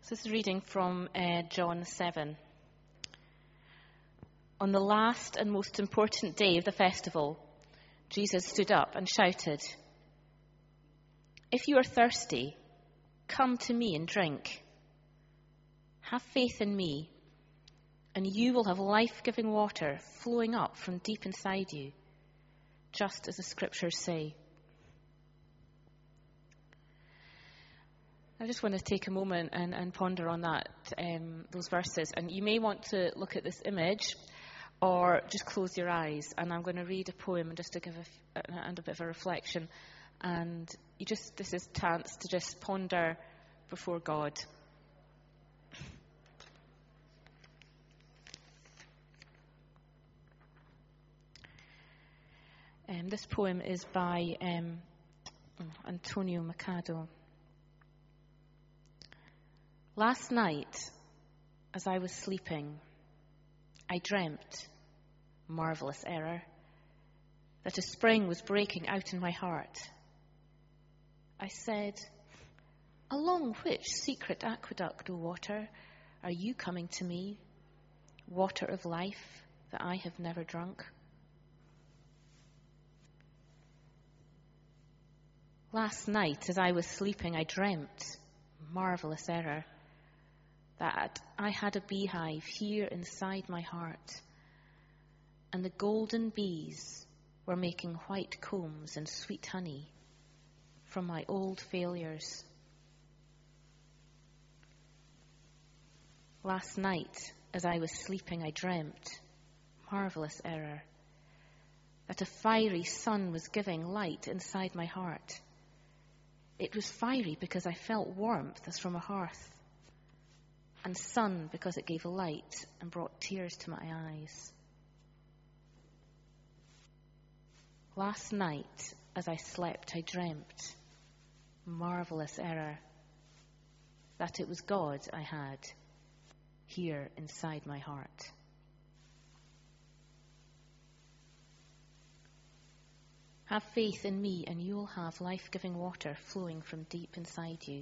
This is reading from John 7. On the last and most important day of the festival, Jesus stood up and shouted, "If you are thirsty, come to me and drink. Have faith in me, and you will have life-giving water flowing up from deep inside you, just as the scriptures say." I just want to take a moment and ponder on that, those verses. And you may want to look at this image or just close your eyes. And I'm going to read a poem just to give a bit of a reflection. And this is a chance to just ponder before God. This poem is by Antonio Machado. Last night, as I was sleeping, I dreamt, marvelous error, that a spring was breaking out in my heart. I said, "Along which secret aqueduct, O water, are you coming to me, water of life that I have never drunk?" Last night, as I was sleeping, I dreamt, marvelous error, that I had a beehive here inside my heart, and the golden bees were making white combs and sweet honey from my old failures. Last night, as I was sleeping, I dreamt, marvelous error, that a fiery sun was giving light inside my heart. It was fiery because I felt warmth as from a hearth, and sun because it gave light and brought tears to my eyes. Last night, as I slept, I dreamt, marvelous error, that it was God I had here inside my heart. Have faith in me, and you will have life-giving water flowing from deep inside you.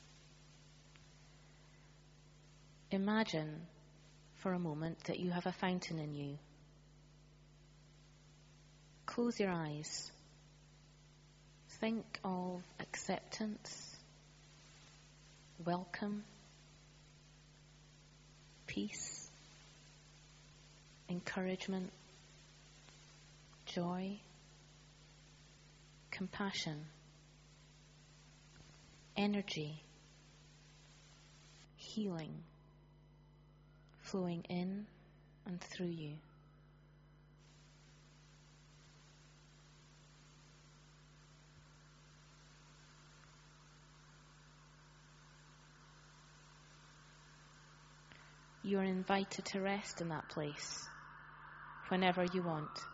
Imagine for a moment that you have a fountain in you. Close your eyes. Think of acceptance, welcome, peace, encouragement, joy, compassion, energy, healing, flowing in and through you. You are invited to rest in that place whenever you want.